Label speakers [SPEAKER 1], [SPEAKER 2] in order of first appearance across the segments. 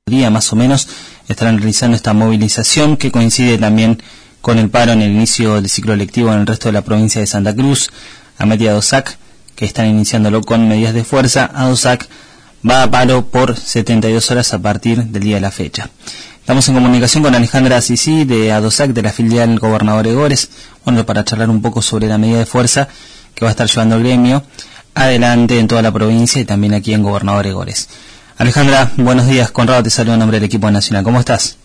[SPEAKER 1] día más o menos estarán realizando esta movilización que coincide también con el paro en el inicio del ciclo lectivo en el resto de la provincia de Santa Cruz. AMET y ADOSAC, que están iniciándolo con medidas de fuerza. ADOSAC va a paro por 72 horas a partir del día de la fecha. Estamos en comunicación con Alejandra Sisi de ADOSAC, de la filial Gobernador Egores, para charlar un poco sobre la medida de fuerza que va a estar llevando el gremio adelante en toda la provincia y también aquí en Gobernador Egores. Alejandra, buenos días. Conrado te saluda en nombre del equipo nacional. ¿Cómo estás?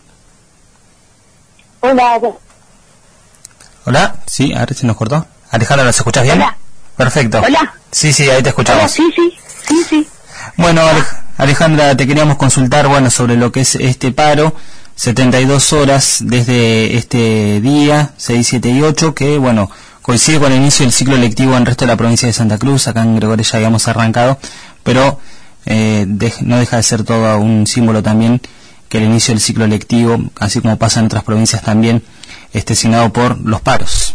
[SPEAKER 2] Hola.
[SPEAKER 1] Hola, sí, a ver si nos cortó. Alejandra, ¿nos escuchás bien?
[SPEAKER 2] Hola.
[SPEAKER 1] Perfecto.
[SPEAKER 2] Hola.
[SPEAKER 1] Sí, ahí te escuchamos.
[SPEAKER 2] Hola, sí.
[SPEAKER 1] Bueno, Alejandra, te queríamos consultar, sobre lo que es este paro, 72 horas desde este día, 6, 7 y 8, que, coincide con el inicio del ciclo lectivo en el resto de la provincia de Santa Cruz. Acá en Gregores ya habíamos arrancado, pero no deja de ser todo un símbolo también que el inicio del ciclo lectivo, así como pasa en otras provincias también, esté signado por los paros.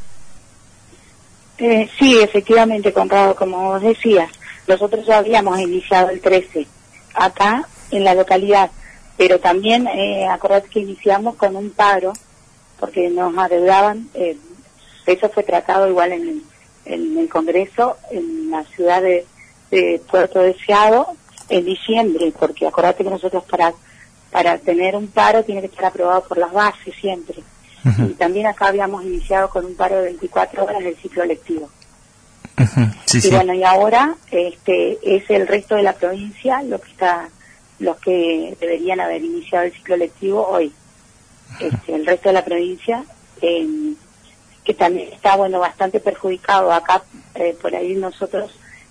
[SPEAKER 2] Sí, efectivamente, Conrado, como vos decías, nosotros ya habíamos iniciado el 13 acá en la localidad, pero también acordate que iniciamos con un paro porque nos adeudaban. Eso fue tratado igual en el Congreso en la ciudad de Puerto Deseado en diciembre, porque acordate que nosotros para tener un paro tiene que estar aprobado por las bases siempre. Uh-huh. Y también acá habíamos iniciado con un paro de 24 horas del ciclo lectivo.
[SPEAKER 1] Uh-huh. Sí.
[SPEAKER 2] Y ahora es el resto de la provincia los que deberían haber iniciado el ciclo lectivo hoy. El resto de la provincia que también está bastante perjudicado. Acá por ahí nosotros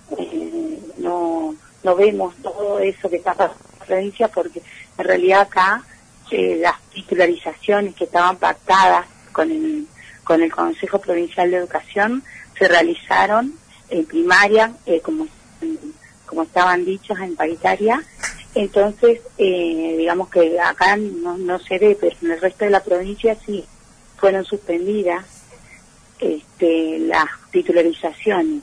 [SPEAKER 2] no vemos todo eso que está pasando en la provincia, porque en realidad acá las titularizaciones que estaban pactadas con el Consejo Provincial de Educación se realizaron en primaria, como estaban dichos, en paritaria. Entonces, digamos que acá no se ve, pero en el resto de la provincia sí fueron suspendidas las titularizaciones.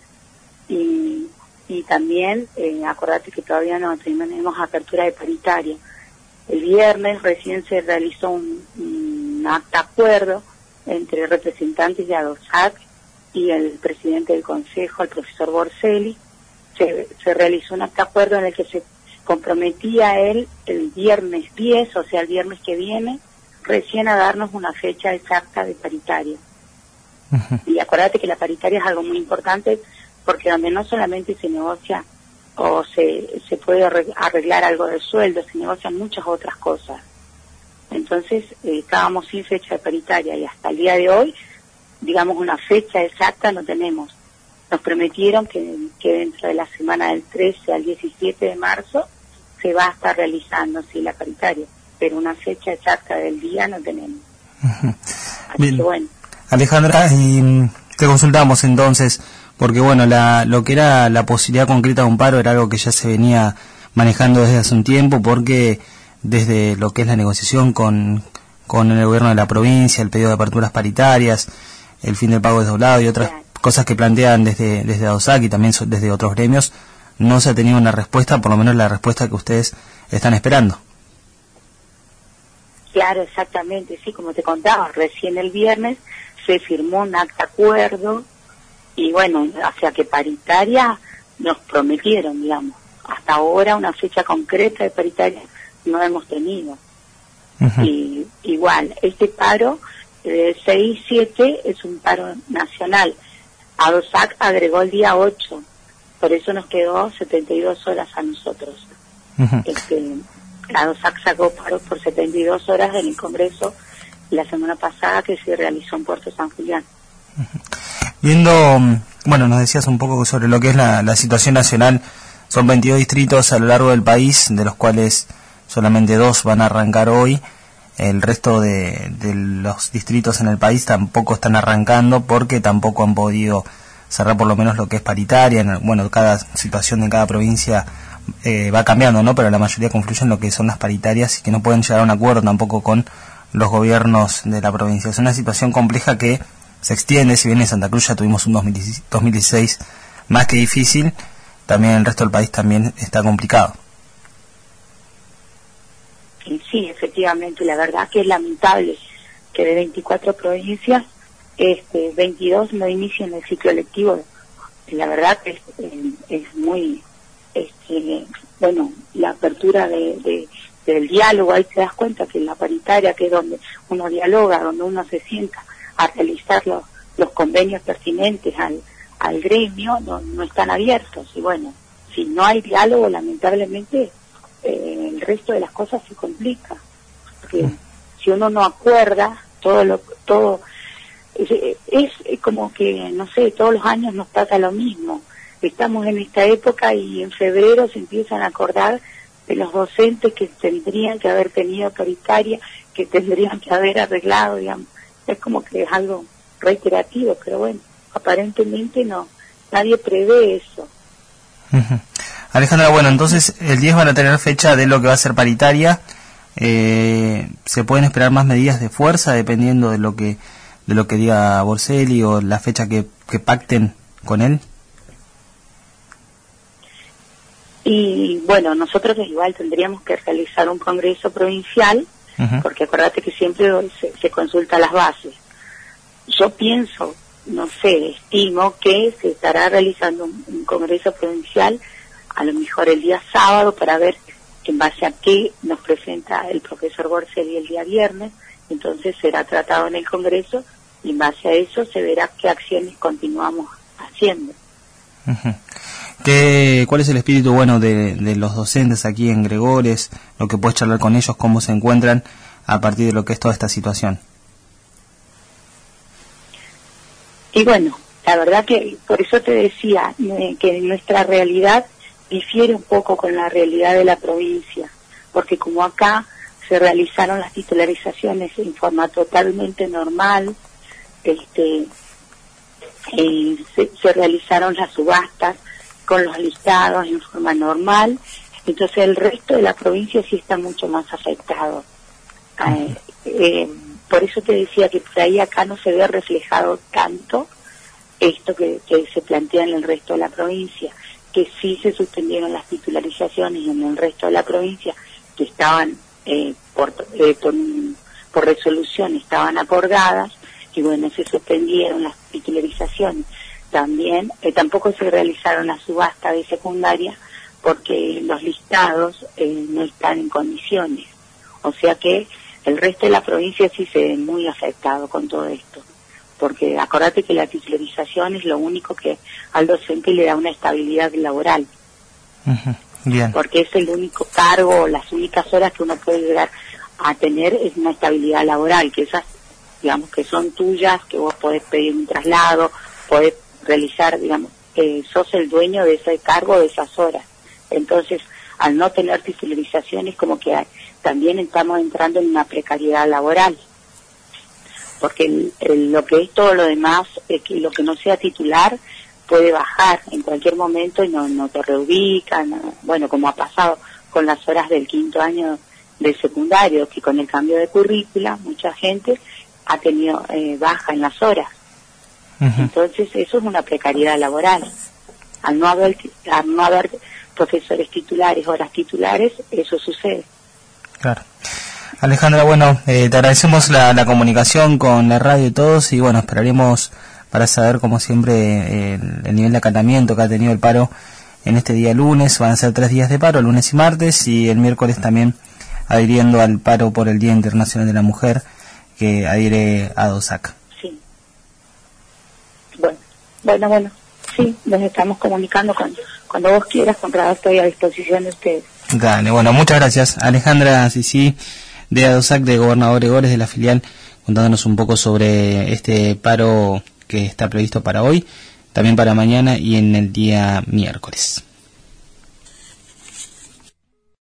[SPEAKER 2] Y también, acordate que todavía no tenemos apertura de paritaria. El viernes recién se realizó un acta acuerdo entre representantes de ADOSAC y el presidente del Consejo, el profesor Borselli. Se realizó un acta acuerdo en el que se comprometía él el viernes 10, o sea, el viernes que viene, recién a darnos una fecha exacta de paritaria. Uh-huh. Y acuérdate que la paritaria es algo muy importante, porque donde no solamente se negocia o se puede arreglar algo del sueldo, se negocian muchas otras cosas. Entonces, estábamos sin fecha de paritaria y hasta el día de hoy, digamos, una fecha exacta no tenemos. Nos prometieron que dentro de la semana del 13 al 17 de marzo se va a estar realizando, sí, la paritaria, pero una fecha exacta del día no tenemos.
[SPEAKER 1] Uh-huh.
[SPEAKER 2] Así que
[SPEAKER 1] Alejandra, y te consultamos entonces, porque lo que era la posibilidad concreta de un paro era algo que ya se venía manejando desde hace un tiempo, porque desde lo que es la negociación con el gobierno de la provincia, el pedido de aperturas paritarias, el fin del pago desdoblado y otras cosas que plantean desde ADOSAC y también desde otros gremios, no se ha tenido una respuesta, por lo menos la respuesta que ustedes están esperando.
[SPEAKER 2] Claro, exactamente, sí, como te contaba, recién el viernes se firmó un acta acuerdo y hacia que paritaria nos prometieron, digamos. Hasta ahora una fecha concreta de paritaria no hemos tenido. Uh-huh. Y igual, este paro de 6-7 es un paro nacional. ADOSAC agregó el día 8, por eso nos quedó 72 horas a nosotros. Uh-huh. ADOSAC sacó paro por 72 horas en el Congreso la semana pasada que se realizó en Puerto San Julián.
[SPEAKER 1] Uh-huh. Viendo, nos decías un poco sobre lo que es la situación nacional. Son 22 distritos a lo largo del país, de los cuales solamente 2 van a arrancar hoy. El resto de los distritos en el país tampoco están arrancando porque tampoco han podido cerrar por lo menos lo que es paritaria. Cada situación de cada provincia va cambiando, ¿no? Pero la mayoría confluyen en lo que son las paritarias y que no pueden llegar a un acuerdo tampoco con los gobiernos de la provincia. Es una situación compleja que se extiende. Si bien en Santa Cruz ya tuvimos un 2016 más que difícil, también el resto del país también está complicado.
[SPEAKER 2] Y sí, efectivamente, la verdad que es lamentable que de 24 provincias, 22 no inician el ciclo lectivo. Y la verdad que es muy, bueno, la apertura del diálogo, ahí te das cuenta que en la paritaria, que es donde uno dialoga, donde uno se sienta a realizar los convenios pertinentes al gremio, no están abiertos. Y bueno, si no hay diálogo, lamentablemente, el resto de las cosas se complica. Porque si uno no acuerda, todo es como que, no sé, todos los años nos pasa lo mismo. Estamos en esta época y en febrero se empiezan a acordar de los docentes que tendrían que haber tenido paritaria, que tendrían que haber arreglado, digamos. Es como que es algo reiterativo, pero bueno, aparentemente nadie prevé eso.
[SPEAKER 1] Alejandra, bueno, entonces el 10 van a tener fecha de lo que va a ser paritaria. ¿Se pueden esperar más medidas de fuerza dependiendo de lo que diga Borselli o la fecha que pacten con él?
[SPEAKER 2] Y bueno, nosotros igual tendríamos que realizar un congreso provincial, porque acuérdate que siempre se consulta las bases. Yo pienso, no sé, estimo que se estará realizando un congreso provincial, a lo mejor el día sábado, para ver en base a qué nos presenta el profesor Borselli el día viernes. Entonces será tratado en el congreso y en base a eso se verá qué acciones continuamos haciendo.
[SPEAKER 1] ¿Cuál es el espíritu bueno de los docentes aquí en Gregores? Lo que puedes charlar con ellos, cómo se encuentran a partir de lo que es toda esta situación.
[SPEAKER 2] Y bueno, la verdad que por eso te decía que nuestra realidad difiere un poco con la realidad de la provincia, porque como acá se realizaron las titularizaciones en forma totalmente normal, se realizaron las subastas con los listados en forma normal, entonces el resto de la provincia sí está mucho más afectado. Por eso te decía que por ahí acá no se ve reflejado tanto esto que se plantea en el resto de la provincia, que sí se suspendieron las titularizaciones en el resto de la provincia, que estaban por resolución estaban acordadas, y bueno, se suspendieron las titularizaciones. También tampoco se realizaron las subastas de secundaria porque los listados no están en condiciones. O sea que el resto de la provincia sí se ve muy afectado con todo esto. Porque acordate que la titularización es lo único que al docente le da una estabilidad laboral.
[SPEAKER 1] Bien.
[SPEAKER 2] Porque es el único cargo, las únicas horas que uno puede llegar a tener es una estabilidad laboral, que esas, digamos, que son tuyas, que vos podés pedir un traslado, podés realizar, digamos, sos el dueño de ese cargo, de esas horas. Entonces, al no tener titularizaciones, como que también estamos entrando en una precariedad laboral. Porque lo que es todo lo demás, que lo que no sea titular, puede bajar en cualquier momento y no te reubican. Bueno, como ha pasado con las horas del 5º año de secundario, que con el cambio de currícula, mucha gente ha tenido baja en las horas. Entonces, eso es una precariedad laboral. Al no haber profesores titulares, horas titulares, eso sucede.
[SPEAKER 1] Claro. Alejandra, bueno, te agradecemos la comunicación con la radio y todos, y bueno, esperaremos para saber, como siempre, el nivel de acatamiento que ha tenido el paro en este día lunes. Van a ser 3 días de paro, lunes y martes, y el miércoles también adhiriendo al paro por el Día Internacional de la Mujer, que adhiere a DOSAC.
[SPEAKER 2] Sí. Bueno, sí, nos estamos comunicando cuando vos quieras, Conrado, estoy a disposición de ustedes.
[SPEAKER 1] Dale, bueno, muchas gracias. Alejandra Sisi, de ADOSAC, de Gobernador Gregores, de la filial, contándonos un poco sobre este paro que está previsto para hoy, también para mañana y en el día miércoles.